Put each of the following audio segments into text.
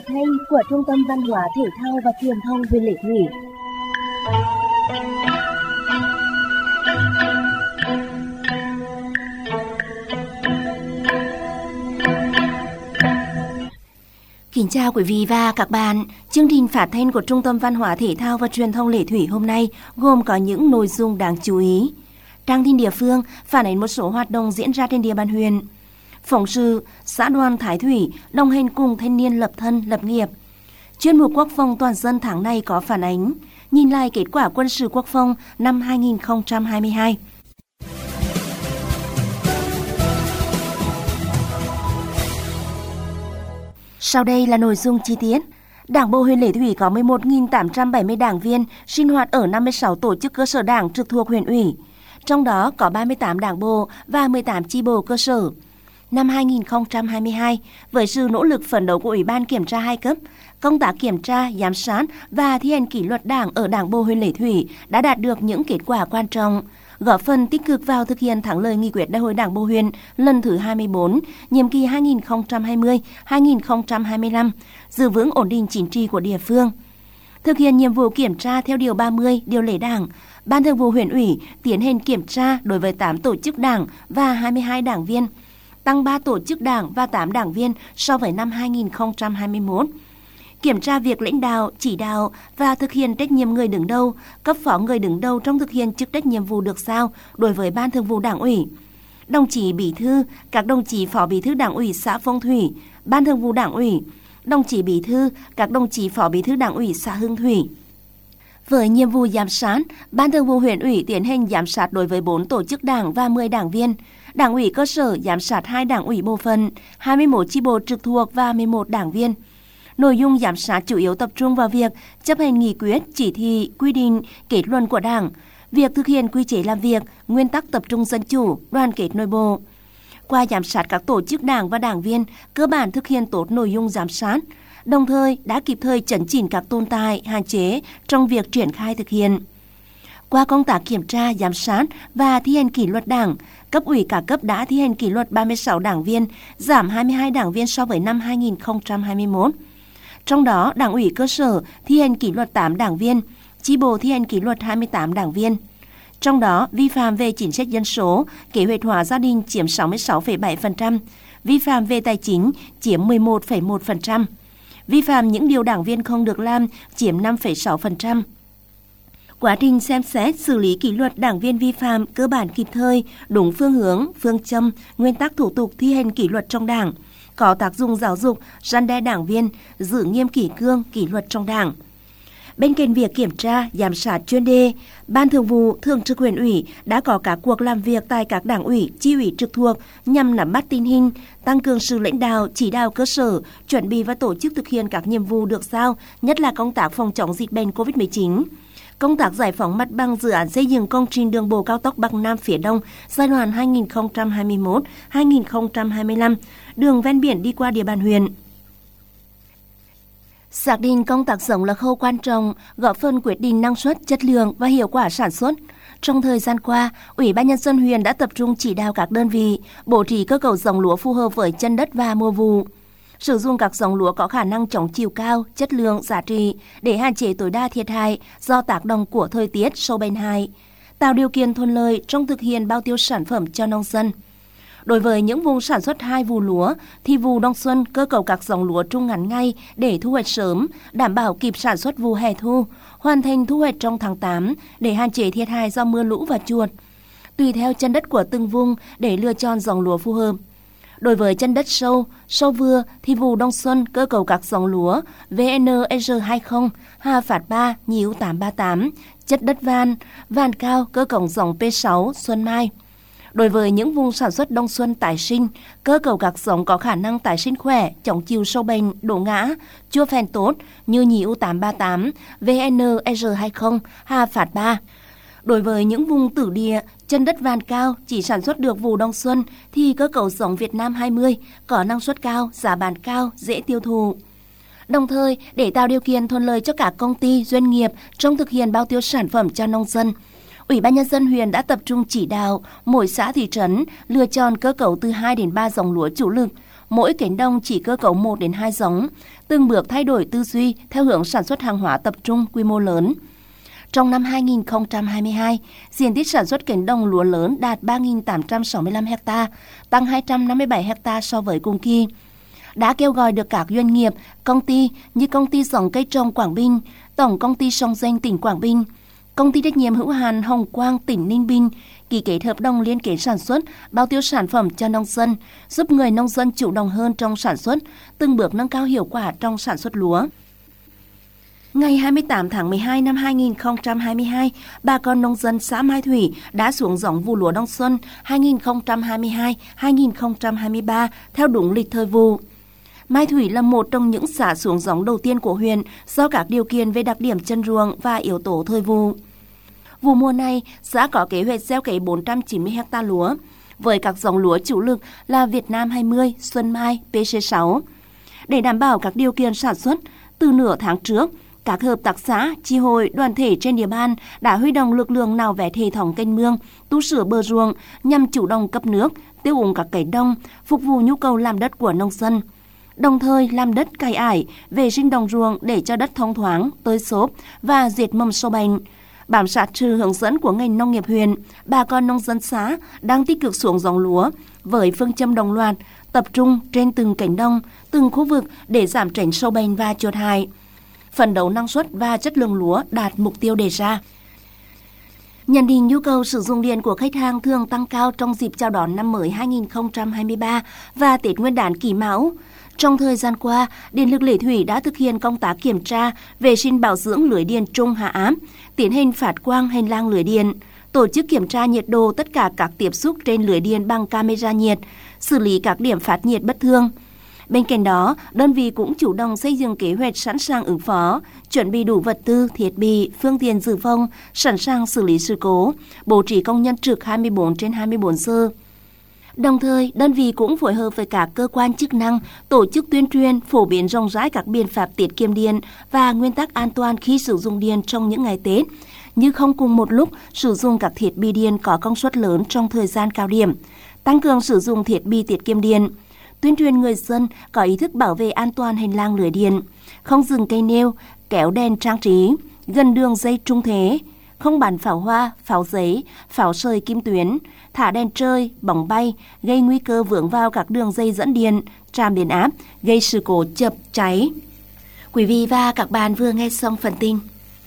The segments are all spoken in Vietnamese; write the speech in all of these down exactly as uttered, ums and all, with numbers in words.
thanh của Trung tâm Văn hóa Thể thao và Truyền thông huyện Lệ Thủy. Kính chào quý vị và các bạn. Chương trình phát thanh của Trung tâm Văn hóa Thể thao và Truyền thông Lệ Thủy hôm nay gồm có những nội dung đáng chú ý. Trang tin địa phương phản ánh một số hoạt động diễn ra trên địa bàn huyện. Phóng sự xã Đoàn Thái Thủy đồng hành cùng thanh niên lập thân lập nghiệp. Chuyên mục Quốc phòng toàn dân tháng này có phản ánh nhìn lại kết quả quân sự quốc phòng năm hai nghìn không trăm hai mươi hai. Sau đây là nội dung chi tiết. Đảng bộ huyện Lệ Thủy có mười một nghìn tám trăm bảy mươi đảng viên sinh hoạt ở năm mươi sáu tổ chức cơ sở đảng trực thuộc huyện ủy. Trong đó có ba mươi tám đảng bộ và mười tám chi bộ cơ sở. Năm hai nghìn không trăm hai mươi hai, với sự nỗ lực phấn đấu của Ủy ban kiểm tra hai cấp, công tác kiểm tra, giám sát và thi hành kỷ luật đảng ở Đảng bộ huyện Lệ Thủy đã đạt được những kết quả quan trọng, góp phần tích cực vào thực hiện thắng lợi nghị quyết Đại hội Đảng bộ huyện lần thứ hai mươi tư, nhiệm kỳ hai nghìn không trăm hai mươi đến hai nghìn không trăm hai mươi lăm, giữ vững ổn định chính trị của địa phương. Thực hiện nhiệm vụ kiểm tra theo điều ba mươi điều lệ Đảng, Ban Thường vụ huyện ủy tiến hành kiểm tra đối với tám tổ chức đảng và hai mươi hai đảng viên, tăng ba tổ chức đảng và tám đảng viên so với năm hai nghìn không trăm hai mươi mốt. Kiểm tra việc lãnh đạo, chỉ đạo và thực hiện trách nhiệm người đứng đầu, cấp phó người đứng đầu trong thực hiện chức trách nhiệm vụ được giao đối với Ban Thường vụ Đảng ủy, đồng chí bí thư, các đồng chí phó bí thư Đảng ủy xã Phong Thủy, Ban Thường vụ Đảng ủy, đồng chí bí thư, các đồng chí phó bí thư Đảng ủy xã Hưng Thủy. Với nhiệm vụ giám sát, Ban Thường vụ huyện ủy tiến hành giám sát đối với bốn tổ chức đảng và mười đảng viên. Đảng ủy cơ sở giám sát hai đảng ủy bộ phận, hai mươi mốt chi bộ trực thuộc và mười một đảng viên. Nội dung giám sát chủ yếu tập trung vào việc chấp hành nghị quyết, chỉ thị, quy định, kết luận của Đảng, việc thực hiện quy chế làm việc, nguyên tắc tập trung dân chủ, đoàn kết nội bộ. Qua giám sát các tổ chức đảng và đảng viên, cơ bản thực hiện tốt nội dung giám sát, đồng thời đã kịp thời chấn chỉnh các tồn tại, hạn chế trong việc triển khai thực hiện. Qua công tác kiểm tra, giám sát và thi hành kỷ luật Đảng, cấp ủy cả cấp đã thi hành kỷ luật ba mươi sáu đảng viên, giảm hai mươi hai đảng viên so với năm hai nghìn không trăm hai mươi mốt. Trong đó, Đảng ủy cơ sở thi hành kỷ luật tám đảng viên, chi bộ thi hành kỷ luật hai mươi tám đảng viên. Trong đó, vi phạm về chính sách dân số, kế hoạch hóa gia đình chiếm sáu mươi sáu phẩy bảy phần trăm, vi phạm về tài chính chiếm mười một phẩy một phần trăm, vi phạm những điều đảng viên không được làm chiếm năm phẩy sáu phần trăm. Quá trình xem xét xử lý kỷ luật đảng viên vi phạm cơ bản kịp thời, đúng phương hướng, phương châm, nguyên tắc thủ tục thi hành kỷ luật trong Đảng, có tác dụng giáo dục, răn đe đảng viên, giữ nghiêm kỷ cương, kỷ luật trong Đảng. Bên cạnh việc kiểm tra, giám sát chuyên đề, Ban Thường vụ, Thường trực huyện ủy đã có các cuộc làm việc tại các đảng ủy, chi ủy trực thuộc nhằm nắm bắt tình hình, tăng cường sự lãnh đạo, chỉ đạo cơ sở, chuẩn bị và tổ chức thực hiện các nhiệm vụ được giao, nhất là công tác phòng chống dịch bệnh covid mười chín. Công tác giải phóng mặt bằng dự án xây dựng công trình đường bộ cao tốc Bắc Nam phía Đông giai đoạn hai nghìn không trăm hai mươi mốt đến hai nghìn không trăm hai mươi lăm, đường ven biển đi qua địa bàn huyện. Xác định công tác giống là khâu quan trọng, góp phần quyết định năng suất, chất lượng và hiệu quả sản xuất. Trong thời gian qua, Ủy ban Nhân dân huyện đã tập trung chỉ đạo các đơn vị bố trí cơ cấu giống lúa phù hợp với chân đất và mùa vụ, sử dụng các giống lúa có khả năng chống chịu cao, chất lượng, giá trị để hạn chế tối đa thiệt hại do tác động của thời tiết, sâu bệnh hại, tạo điều kiện thuận lợi trong thực hiện bao tiêu sản phẩm cho nông dân. Đối với những vùng sản xuất hai vụ lúa, thì vụ đông xuân cơ cấu các giống lúa trung ngắn ngay để thu hoạch sớm, đảm bảo kịp sản xuất vụ hè thu, hoàn thành thu hoạch trong tháng tám để hạn chế thiệt hại do mưa lũ và chuột. Tùy theo chân đất của từng vùng để lựa chọn giống lúa phù hợp. Đối với chân đất sâu, sâu vừa thì vụ đông xuân cơ cấu các giống lúa vê en R hai mươi, Hà Phát ba, Nhị U tám ba tám, chất đất van, van cao cơ cấu giống P sáu, Xuân Mai. Đối với những vùng sản xuất đông xuân tái sinh, cơ cấu các giống có khả năng tái sinh khỏe, chống chịu sâu bệnh, đổ ngã, chua phèn tốt như Nhị U tám ba tám, vê en R hai mươi, Hà Phát ba. Đối với những vùng tử địa, chân đất van cao chỉ sản xuất được vụ đông xuân thì cơ cấu giống Việt Nam hai mươi có năng suất cao, giá bán cao, dễ tiêu thụ. Đồng thời, để tạo điều kiện thuận lợi cho các công ty, doanh nghiệp trong thực hiện bao tiêu sản phẩm cho nông dân, Ủy ban Nhân dân huyện đã tập trung chỉ đạo mỗi xã thị trấn lựa chọn cơ cấu từ hai đến ba dòng lúa chủ lực, mỗi cánh đồng chỉ cơ cấu một đến hai giống, từng bước thay đổi tư duy theo hướng sản xuất hàng hóa tập trung quy mô lớn. Trong năm hai nghìn không trăm hai mươi hai, diện tích sản xuất cánh đồng lúa lớn đạt ba nghìn tám trăm sáu mươi lăm ha, tăng hai trăm năm mươi bảy ha so với cùng kỳ. Đã kêu gọi được các doanh nghiệp, công ty như Công ty Giống Cây Trồng Quảng Bình, Tổng Công ty Sông Danh tỉnh Quảng Bình, Công ty trách nhiệm hữu hạn Hồng Quang tỉnh Ninh Bình ký kết hợp đồng liên kết sản xuất, bao tiêu sản phẩm cho nông dân, giúp người nông dân chủ động hơn trong sản xuất, từng bước nâng cao hiệu quả trong sản xuất lúa. Ngày hai mươi tám tháng mười hai năm hai nghìn không trăm hai mươi hai, bà con nông dân xã Mai Thủy đã xuống giống vụ lúa đông xuân hai nghìn không trăm hai mươi hai đến hai nghìn không trăm hai mươi ba theo đúng lịch thời vụ. Mai Thủy là một trong những xã xuống giống đầu tiên của huyện do các điều kiện về đặc điểm chân ruộng và yếu tố thời vụ. Vụ mùa này, xã có kế hoạch gieo cấy bốn trăm chín mươi ha lúa, với các giống lúa chủ lực là Việt Nam hai mươi, Xuân Mai, pê xê sáu. Để đảm bảo các điều kiện sản xuất, từ nửa tháng trước, các hợp tác xã, chi hội, đoàn thể trên địa bàn đã huy động lực lượng nạo vét hệ thống kênh mương, tu sửa bờ ruộng nhằm chủ động cấp nước, tiêu úng các cánh đồng, phục vụ nhu cầu làm đất của nông dân. Đồng thời làm đất cày ải, vệ sinh đồng ruộng để cho đất thông thoáng, tơi xốp và diệt mầm sâu bệnh. Bám sát sự hướng dẫn của ngành nông nghiệp huyện, bà con nông dân xã đang tích cực xuống giống lúa với phương châm đồng loạt, tập trung trên từng cánh đồng, từng khu vực để giảm tránh sâu bệnh và chuột hại, phấn đấu năng suất và chất lượng lúa đạt mục tiêu đề ra. Nhận định nhu cầu sử dụng điện của khách hàng thường tăng cao trong dịp chào đón năm mới hai nghìn không trăm hai mươi ba và Tết Nguyên đán Kỷ Mão. Trong thời gian qua, Điện lực Lệ Thủy đã thực hiện công tác kiểm tra, vệ sinh bảo dưỡng lưới điện trung hạ áp, tiến hành phát quang hành lang lưới điện, tổ chức kiểm tra nhiệt độ tất cả các tiếp xúc trên lưới điện bằng camera nhiệt, xử lý các điểm phát nhiệt bất thường. Bên cạnh đó, đơn vị cũng chủ động xây dựng kế hoạch sẵn sàng ứng phó, chuẩn bị đủ vật tư, thiết bị, phương tiện dự phòng, sẵn sàng xử lý sự cố, bố trí công nhân trực hai mươi bốn trên hai mươi bốn giờ. Đồng thời, đơn vị cũng phối hợp với các cơ quan chức năng tổ chức tuyên truyền, phổ biến rộng rãi các biện pháp tiết kiệm điện và nguyên tắc an toàn khi sử dụng điện trong những ngày Tết, như không cùng một lúc sử dụng các thiết bị điện có công suất lớn trong thời gian cao điểm, tăng cường sử dụng thiết bị tiết kiệm điện, tuyên truyền người dân có ý thức bảo vệ an toàn hành lang lưới điện, không dừng cây nêu, kéo đèn trang trí, gần đường dây trung thế, không bắn pháo hoa, pháo giấy, pháo sợi kim tuyến, thả đèn chơi, bóng bay, gây nguy cơ vướng vào các đường dây dẫn điện, trạm biến áp, gây sự cố chập, cháy. Quý vị và các bạn vừa nghe xong phần tin.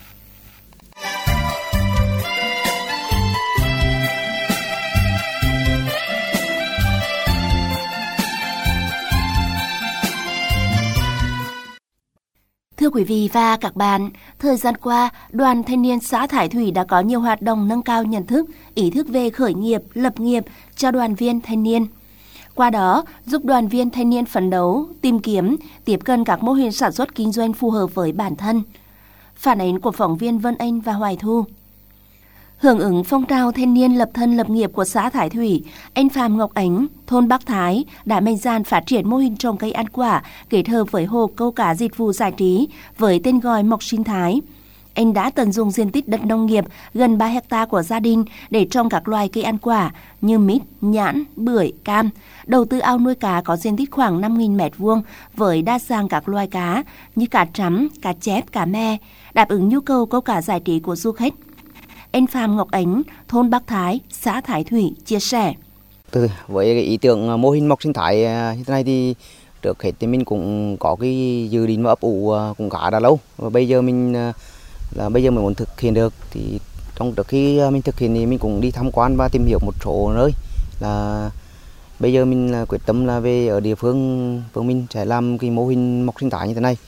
Thưa quý vị và các bạn, thời gian qua, Đoàn Thanh niên xã Thái Thủy đã có nhiều hoạt động nâng cao nhận thức, ý thức về khởi nghiệp, lập nghiệp cho đoàn viên thanh niên. Qua đó, giúp đoàn viên thanh niên phấn đấu, tìm kiếm, tiếp cận các mô hình sản xuất kinh doanh phù hợp với bản thân. Phản ánh của phóng viên Vân Anh và Hoài Thu. Hưởng ứng phong trào thanh niên lập thân lập nghiệp của xã Thái Thủy, anh Phạm Ngọc Ánh, thôn Bắc Thái đã mạnh dạn phát triển mô hình trồng cây ăn quả kết hợp với hồ câu cá dịch vụ giải trí với tên gọi Mộc Sinh Thái. Anh đã tận dụng diện tích đất nông nghiệp gần ba hecta của gia đình để trồng các loài cây ăn quả như mít, nhãn, bưởi, cam. Đầu tư ao nuôi cá có diện tích khoảng năm nghìn mét vuông với đa dạng các loài cá như cá trắm, cá chép, cá me, đáp ứng nhu cầu câu cá giải trí của du khách. Anh Phạm Ngọc Ánh, thôn Bắc Thái, xã Thái Thủy chia sẻ. Từ với cái ý tưởng mô hình Mộc Sinh Thái như thế này thì trước hết thì mình cũng có cái dự định và ấp ủ cũng khá đã lâu. Và bây giờ mình là bây giờ mình muốn thực hiện được thì trong trước khi mình thực hiện thì mình cũng đi tham quan và tìm hiểu một số nơi. Là bây giờ mình là quyết tâm là về ở địa phương phương mình sẽ làm cái mô hình Mộc Sinh Thái như thế này.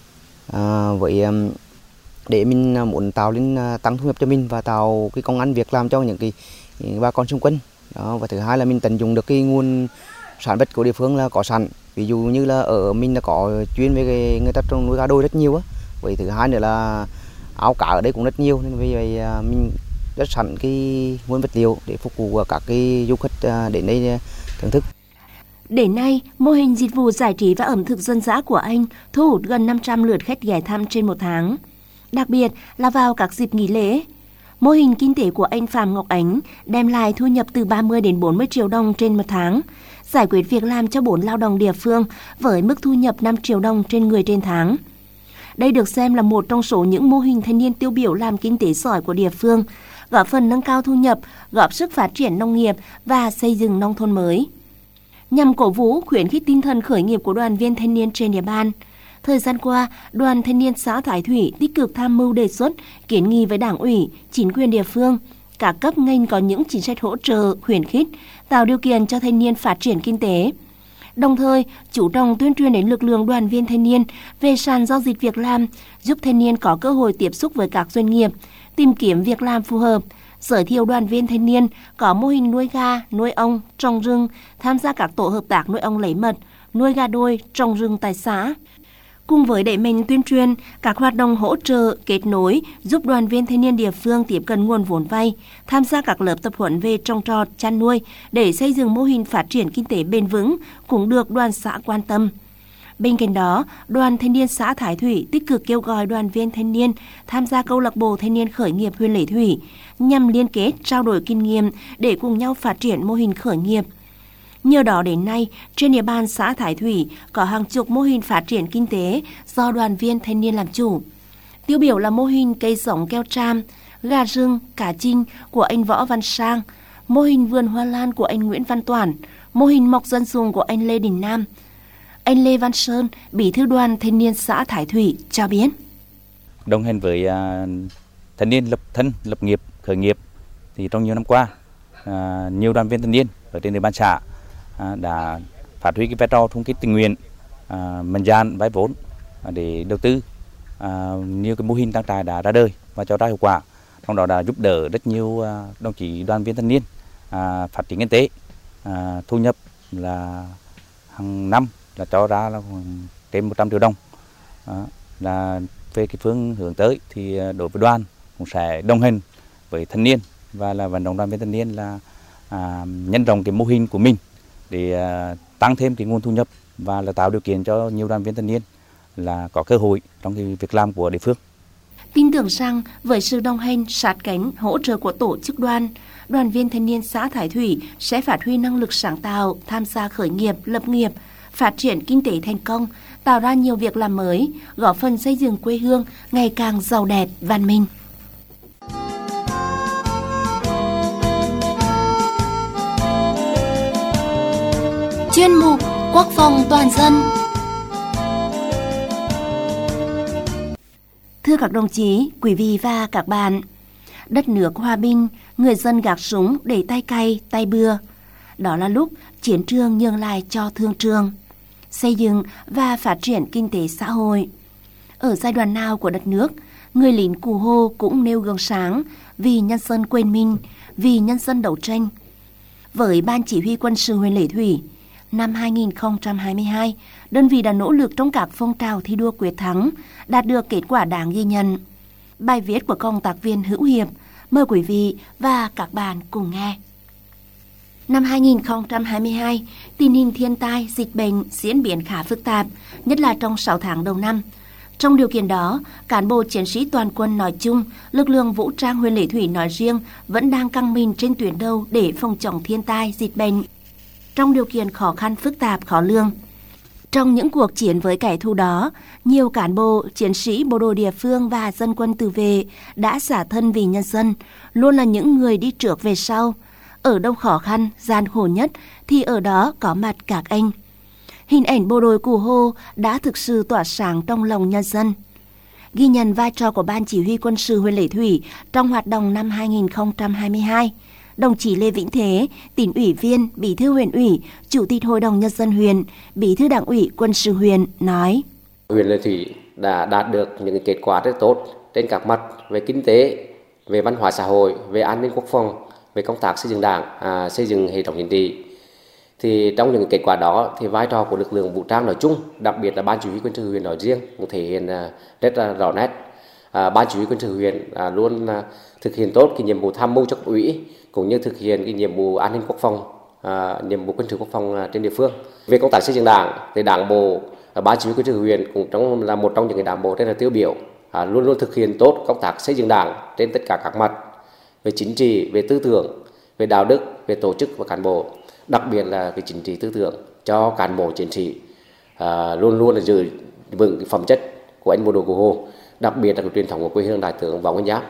À, với để mình muốn tạo lên tăng thu nhập cho mình và tạo cái công ăn việc làm cho những cái bà con xung quanh. Đó, và thứ hai là mình tận dụng được cái nguồn sản vật của địa phương là có sẵn. Ví dụ như là ở mình là có chuyên về cái, người ta trồng nuôi cá đôi rất nhiều á. Vậy thứ hai nữa là áo cá ở đây cũng rất nhiều nên vì vậy mình rất sẵn cái nguyên vật liệu để phục vụ các cái du khách đến đây thưởng thức. Đến nay, mô hình dịch vụ giải trí và ẩm thực dân dã của anh thu hút gần năm trăm lượt khách ghé thăm trên một tháng. Đặc biệt là vào các dịp nghỉ lễ. Mô hình kinh tế của anh Phạm Ngọc Ánh đem lại thu nhập từ ba mươi đến bốn mươi triệu đồng trên một tháng, giải quyết việc làm cho bốn lao động địa phương với mức thu nhập năm triệu đồng trên người trên tháng. Đây được xem là một trong số những mô hình thanh niên tiêu biểu làm kinh tế giỏi của địa phương, góp phần nâng cao thu nhập, góp sức phát triển nông nghiệp và xây dựng nông thôn mới. Nhằm cổ vũ khuyến khích tinh thần khởi nghiệp của đoàn viên thanh niên trên địa bàn, thời gian qua, Đoàn Thanh niên xã Thái Thủy tích cực tham mưu đề xuất, kiến nghị với Đảng ủy, chính quyền địa phương, các cấp ngành có những chính sách hỗ trợ, khuyến khích, tạo điều kiện cho thanh niên phát triển kinh tế. Đồng thời, chủ động tuyên truyền đến lực lượng đoàn viên thanh niên về sàn giao dịch việc làm, giúp thanh niên có cơ hội tiếp xúc với các doanh nghiệp, tìm kiếm việc làm phù hợp, giới thiệu đoàn viên thanh niên có mô hình nuôi gà, nuôi ong, trồng rừng, tham gia các tổ hợp tác nuôi ong lấy mật, nuôi gà đôi, trồng rừng tại xã. Cùng với đẩy mạnh tuyên truyền, các hoạt động hỗ trợ, kết nối giúp đoàn viên thanh niên địa phương tiếp cận nguồn vốn vay, tham gia các lớp tập huấn về trồng trọt, chăn nuôi để xây dựng mô hình phát triển kinh tế bền vững cũng được đoàn xã quan tâm. Bên cạnh đó, Đoàn Thanh niên xã Thái Thủy tích cực kêu gọi đoàn viên thanh niên tham gia câu lạc bộ thanh niên khởi nghiệp huyện Lệ Thủy nhằm liên kết, trao đổi kinh nghiệm để cùng nhau phát triển mô hình khởi nghiệp. Nhờ đó đến nay, trên địa bàn xã Thái Thủy có hàng chục mô hình phát triển kinh tế do đoàn viên thanh niên làm chủ. Tiêu biểu là mô hình cây giống keo tram, gà rừng, cá chinh của anh Võ Văn Sang, mô hình vườn hoa lan của anh Nguyễn Văn Toản, mô hình mọc dân dùng của anh Lê Đình Nam. Anh Lê Văn Sơn, Bí thư Đoàn Thanh niên xã Thái Thủy cho biết. Đồng hành với uh, thanh niên lập thân, lập nghiệp, khởi nghiệp thì trong nhiều năm qua, uh, nhiều đoàn viên thanh niên ở trên địa bàn xã uh, đã phát huy cái vai trò xung kích tình nguyện, uh, mạnh dạn vay vốn uh, để đầu tư. Uh, nhiều cái mô hình trang trại đã ra đời và cho ra hiệu quả, trong đó đã giúp đỡ rất nhiều uh, đồng chí đoàn viên thanh niên uh, phát triển kinh tế, uh, thu nhập là hàng năm là cho ra là trên một trăm triệu đồng. Đó, là về cái phương hướng tới thì đối với đoàn cũng sẽ đồng hành với thanh niên và là vận động đoàn viên thanh niên là à, nhân rộng cái mô hình của mình để à, tăng thêm cái nguồn thu nhập và là tạo điều kiện cho nhiều đoàn viên thanh niên là có cơ hội trong cái việc làm của địa phương. Tin tưởng rằng với sự đồng hành, sát cánh, hỗ trợ của tổ chức đoàn, đoàn viên thanh niên xã Thái Thủy sẽ phát huy năng lực sáng tạo, tham gia khởi nghiệp, lập nghiệp, phát triển kinh tế thành công, tạo ra nhiều việc làm mới, góp phần xây dựng quê hương ngày càng giàu đẹp, văn minh. Chuyên mục Quốc phòng toàn dân. Thưa các đồng chí, quý vị và các bạn, đất nước hòa bình, người dân gác súng để tay cày, tay bừa. Đó là lúc chiến trường nhường lại cho thương trường, xây dựng và phát triển kinh tế xã hội. Ở giai đoạn nào của đất nước, người lính Cụ Hồ cũng nêu gương sáng vì nhân dân quên mình, vì nhân dân đấu tranh. Với Ban Chỉ huy Quân sự huyện Lệ Thủy, năm hai nghìn không trăm hai mươi hai, đơn vị đã nỗ lực trong các phong trào thi đua quyết thắng, đạt được kết quả đáng ghi nhận. Bài viết của công tác viên Hữu Hiệp, mời quý vị và các bạn cùng nghe. Năm hai nghìn không trăm hai mươi hai, tình hình thiên tai, dịch bệnh diễn biến khá phức tạp, nhất là trong sáu tháng đầu năm. Trong điều kiện đó, cán bộ chiến sĩ toàn quân nói chung, lực lượng vũ trang huyện Lệ Thủy nói riêng vẫn đang căng mình trên tuyến đầu để phòng chống thiên tai, dịch bệnh. Trong điều kiện khó khăn phức tạp, khó lường. Trong những cuộc chiến với kẻ thù đó, nhiều cán bộ, chiến sĩ bộ đội địa phương và dân quân tự vệ đã xả thân vì nhân dân, luôn là những người đi trước về sau. Ở đâu khó khăn, gian khổ nhất thì ở đó có mặt các anh. Hình ảnh bộ đội Cụ Hồ đã thực sự tỏa sáng trong lòng nhân dân. Ghi nhận vai trò của Ban Chỉ huy Quân sự huyện Lệ Thủy trong hoạt động năm hai nghìn không trăm hai mươi hai, đồng chí Lê Vĩnh Thế, tỉnh ủy viên, bí thư huyện ủy, chủ tịch Hội đồng Nhân dân huyện, bí thư Đảng ủy Quân sự huyện nói: Huyện Lệ Thủy đã đạt được những kết quả rất tốt trên các mặt về kinh tế, về văn hóa xã hội, về an ninh quốc phòng, về công tác xây dựng đảng, à, xây dựng hệ thống chính trị. Thì trong những kết quả đó thì vai trò của lực lượng vũ trang nói chung, đặc biệt là Ban Chỉ huy Quân sự huyện nói riêng cũng thể hiện rất là rõ nét. À, Ban Chỉ huy Quân sự huyện à, luôn à, thực hiện tốt cái nhiệm vụ tham mưu cho cấp ủy cũng như thực hiện cái nhiệm vụ an ninh quốc phòng, à, nhiệm vụ quân sự quốc phòng à, trên địa phương. Về công tác xây dựng đảng thì đảng bộ à, Ban Chỉ huy Quân sự huyện cũng trong là một trong những cái đảng bộ rất là tiêu biểu, à, luôn luôn thực hiện tốt công tác xây dựng đảng trên tất cả các mặt. về chính trị, về tư tưởng, về đạo đức, về tổ chức và cán bộ, đặc biệt là cái chính trị tư tưởng cho cán bộ chiến sĩ à, luôn luôn là giữ vững cái phẩm chất của anh bộ đội Cụ Hồ, đặc biệt là cái truyền thống của quê hương Đại tướng Võ Nguyên Giáp.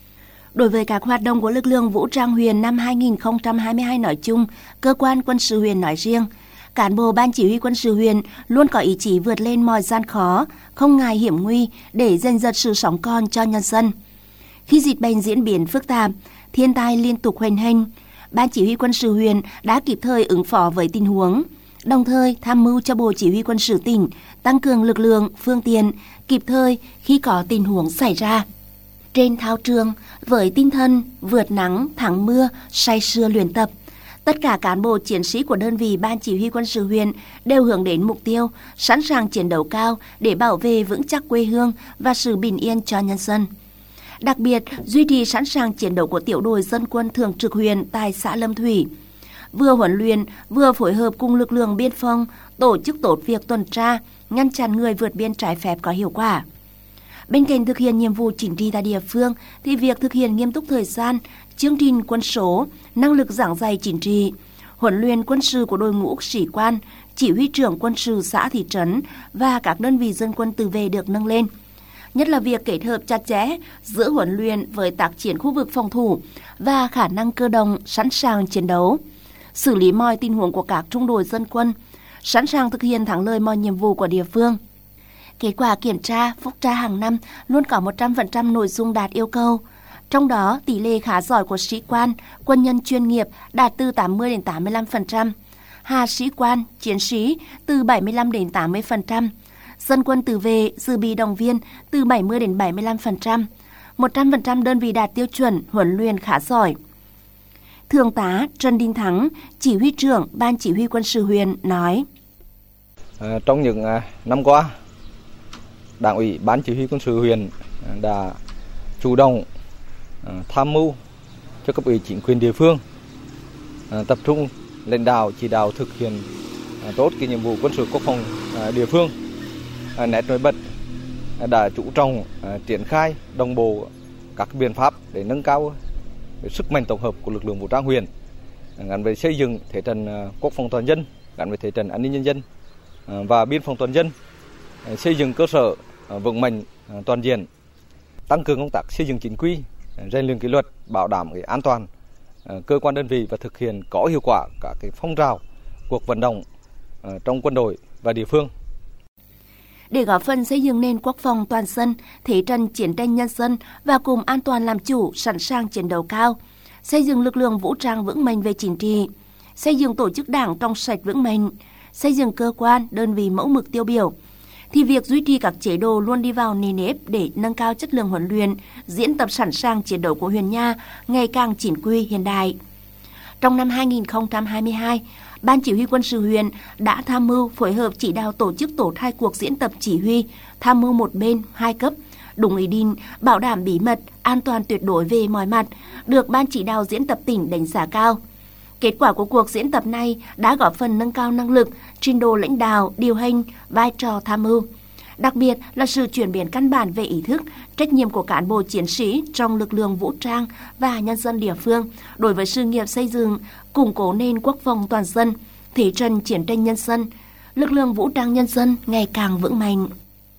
Đối với các hoạt động của lực lượng vũ trang huyện năm hai nghìn không trăm hai mươi hai nói chung, cơ quan quân sự huyện nói riêng, cán bộ ban chỉ huy quân sự huyện luôn có ý chí vượt lên mọi gian khó, không ngại hiểm nguy để giành giật sự sống còn cho nhân dân. Khi dịch bệnh diễn biến phức tạp, thiên tai liên tục hoành hành, ban chỉ huy quân sự huyện đã kịp thời ứng phó với tình huống, đồng thời tham mưu cho Bộ Chỉ huy quân sự tỉnh tăng cường lực lượng, phương tiện kịp thời khi có tình huống xảy ra. Trên thao trường, với tinh thần vượt nắng, thắng mưa, say sưa luyện tập, tất cả cán bộ chiến sĩ của đơn vị ban chỉ huy quân sự huyện đều hướng đến mục tiêu, sẵn sàng chiến đấu cao để bảo vệ vững chắc quê hương và sự bình yên cho nhân dân. Đặc biệt, duy trì sẵn sàng chiến đấu của tiểu đội dân quân thường trực huyện tại xã Lâm Thủy. Vừa huấn luyện, vừa phối hợp cùng lực lượng biên phòng, tổ chức tốt việc tuần tra, ngăn chặn người vượt biên trái phép có hiệu quả. Bên cạnh thực hiện nhiệm vụ chính trị tại địa phương, thì việc thực hiện nghiêm túc thời gian, chương trình quân số, năng lực giảng dạy chính trị, huấn luyện quân sự của đội ngũ sĩ quan, chỉ huy trưởng quân sự xã thị trấn và các đơn vị dân quân tự vệ được nâng lên. Nhất là việc kết hợp chặt chẽ giữa huấn luyện với tác chiến khu vực phòng thủ và khả năng cơ động sẵn sàng chiến đấu, xử lý mọi tình huống của các trung đội dân quân, sẵn sàng thực hiện thắng lợi mọi nhiệm vụ của địa phương. Kết quả kiểm tra, phúc tra hàng năm luôn có một trăm phần trăm nội dung đạt yêu cầu. Trong đó, tỷ lệ khá giỏi của sĩ quan, quân nhân chuyên nghiệp đạt từ tám mươi đến tám mươi lăm phần trăm, hạ sĩ quan, chiến sĩ từ bảy mươi lăm đến tám mươi phần trăm, dân quân tự vệ, dự bị động viên từ bảy mươi đến bảy mươi lăm phần trăm, một trăm phần trăm đơn vị đạt tiêu chuẩn huấn luyện khá giỏi. Thượng tá Trần Đình Thắng, chỉ huy trưởng Ban Chỉ huy quân sự huyện nói: à, Trong những à, năm qua, Đảng ủy Ban Chỉ huy quân sự huyện đã chủ động à, tham mưu cho cấp ủy chính quyền địa phương à, tập trung lãnh đạo chỉ đạo thực hiện à, tốt cái nhiệm vụ quân sự quốc phòng à, địa phương. À, nét nổi bật à, đã chú trọng à, triển khai đồng bộ các biện pháp để nâng cao sức mạnh tổng hợp của lực lượng vũ trang huyện gắn với xây dựng thế trận à, quốc phòng toàn dân, gắn với thế trận an ninh nhân dân à, và biên phòng toàn dân, à, xây dựng cơ sở à, vững mạnh à, toàn diện, tăng cường công tác xây dựng chính quy, rèn luyện kỷ luật, bảo đảm cái an toàn à, cơ quan đơn vị và thực hiện có hiệu quả các cái phong trào cuộc vận động à, trong quân đội và địa phương. Để góp phần xây dựng nền quốc phòng toàn dân, thế trận chiến tranh nhân dân và cùng an toàn làm chủ, sẵn sàng chiến đấu cao, xây dựng lực lượng vũ trang vững mạnh về chính trị, xây dựng tổ chức đảng trong sạch vững mạnh, xây dựng cơ quan, đơn vị mẫu mực tiêu biểu, thì việc duy trì các chế độ luôn đi vào nền nếp để nâng cao chất lượng huấn luyện, diễn tập sẵn sàng chiến đấu của huyện Nha ngày càng chính quy hiện đại. Trong năm hai nghìn không trăm hai mươi hai, Ban Chỉ huy quân sự huyện đã tham mưu phối hợp chỉ đạo tổ chức tốt hai cuộc diễn tập chỉ huy, tham mưu một bên, hai cấp, đúng ý định, bảo đảm bí mật, an toàn tuyệt đối về mọi mặt, được Ban chỉ đạo diễn tập tỉnh đánh giá cao. Kết quả của cuộc diễn tập này đã góp phần nâng cao năng lực, trình độ lãnh đạo, điều hành, vai trò tham mưu. Đặc biệt là sự chuyển biến căn bản về ý thức, trách nhiệm của cán bộ chiến sĩ trong lực lượng vũ trang và nhân dân địa phương đối với sự nghiệp xây dựng, củng cố nền quốc phòng toàn dân, thế trận chiến tranh nhân dân, lực lượng vũ trang nhân dân ngày càng vững mạnh.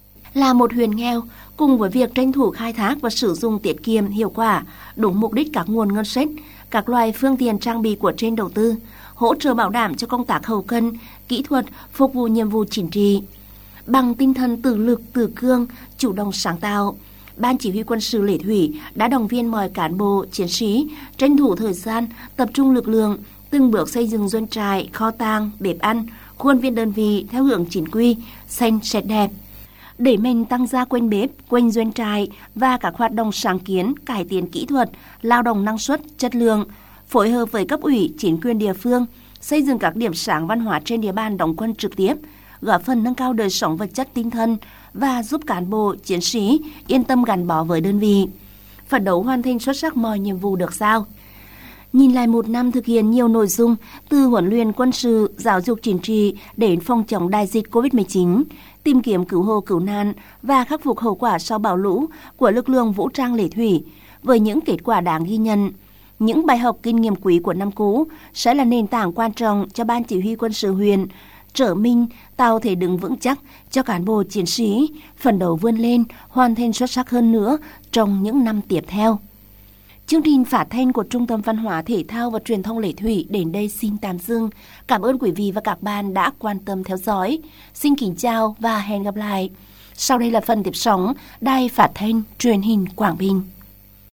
Là một huyện nghèo, cùng với việc tranh thủ khai thác và sử dụng tiết kiệm hiệu quả, đúng mục đích các nguồn ngân sách, các loại phương tiện trang bị của trên đầu tư, hỗ trợ bảo đảm cho công tác hậu cần, kỹ thuật phục vụ nhiệm vụ chính trị. Bằng tinh thần tự lực, tự cương, chủ động sáng tạo, Ban Chỉ huy quân sự Lệ Thủy đã động viên mọi cán bộ, chiến sĩ tranh thủ thời gian, tập trung lực lượng, từng bước xây dựng doanh trại, kho tàng, bếp ăn, khuôn viên đơn vị theo hướng chính quy, xanh, sạch đẹp. Đẩy mạnh tăng gia quanh bếp, quanh doanh trại và các hoạt động sáng kiến, cải tiến kỹ thuật, lao động năng suất, chất lượng, phối hợp với cấp ủy, chính quyền địa phương, xây dựng các điểm sáng văn hóa trên địa bàn đóng quân trực tiếp, góp phần nâng cao đời sống vật chất tinh thần và giúp cán bộ, chiến sĩ yên tâm gắn bó với đơn vị, phấn đấu hoàn thành xuất sắc mọi nhiệm vụ được giao. Nhìn lại một năm thực hiện nhiều nội dung từ huấn luyện quân sự, giáo dục chính trị đến phòng chống đại dịch covid mười chín, tìm kiếm cứu hộ cứu nạn và khắc phục hậu quả sau bão lũ của lực lượng vũ trang Lệ Thủy, với những kết quả đáng ghi nhận, Những bài học kinh nghiệm quý của năm cũ sẽ là nền tảng quan trọng cho Ban Chỉ huy Quân sự huyện trở mình tạo thể đứng vững chắc cho cán bộ chiến sĩ phấn đấu vươn lên, hoàn thành xuất sắc hơn nữa trong những năm tiếp theo. Chương trình phát thanh của Trung tâm Văn hóa Thể thao và Truyền thông Lệ Thủy đến đây xin tạm dừng. Cảm ơn quý vị và các bạn đã quan tâm theo dõi. Xin kính chào và hẹn gặp lại. Sau đây là phần tiếp sóng Đài Phát thanh Truyền hình Quảng Bình.